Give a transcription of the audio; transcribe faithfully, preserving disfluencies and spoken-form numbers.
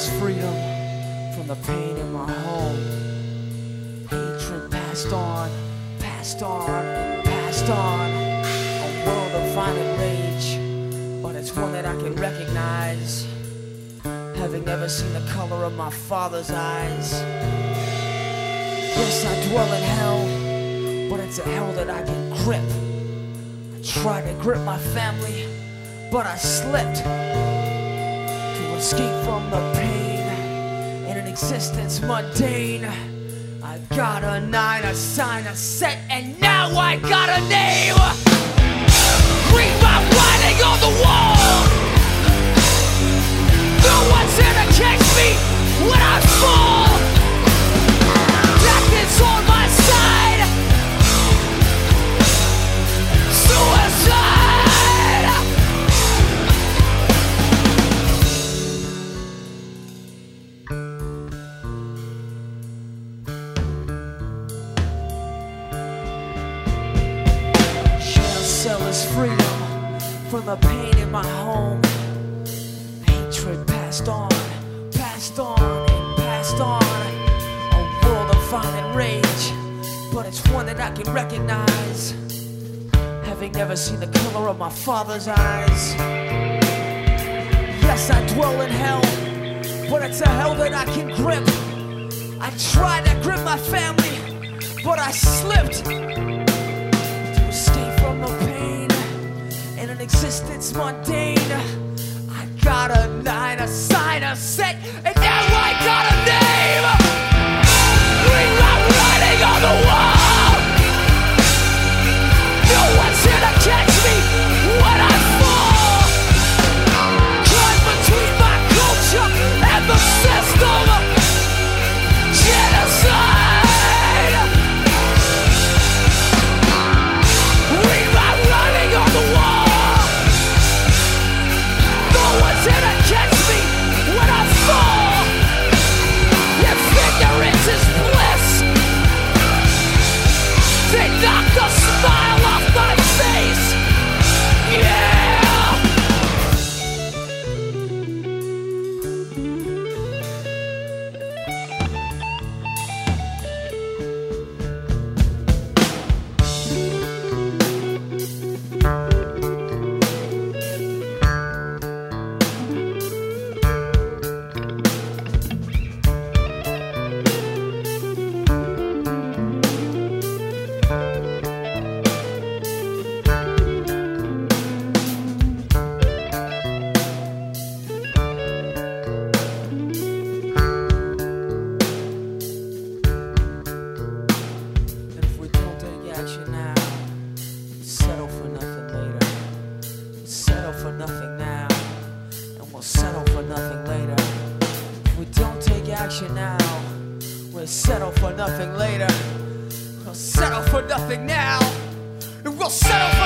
freedom from the pain in my home. Hatred passed on, passed on, passed on. A world of violent rage, but it's one that I can recognize, having never seen the color of my father's eyes. Yes, I dwell in hell, but it's a hell that I can grip. I tried to grip my family, but I slipped. To escape from the pain in an existence mundane, I got a nine, a sign, a set, and now I got a name. Read my writing on the wall. No one's here to catch me when I fall. Death is on my side. Suicide. Jail cell is freedom from the pain in my home. Hatred passed on, passed on, and passed on. A world of violent rage, but it's one that I can recognize, having never seen the color of my father's eyes. Yes, I dwell in hell, but it's a hell that I can grip. I tried to grip my family, but I slipped. To escape from the pain in an existence mundane, I got a nine, a sign, a set, and now I got a name. Read my writing on the wall. No one's here to catch me when I fall. Caught between my culture and the system. Genocide. Read my writing on the wall. No one's here to catch me when I fall. If ignorance is bliss, they knock the smile off my face. Yeah. Action now, we'll settle for nothing later. We'll settle for nothing now, and we'll settle for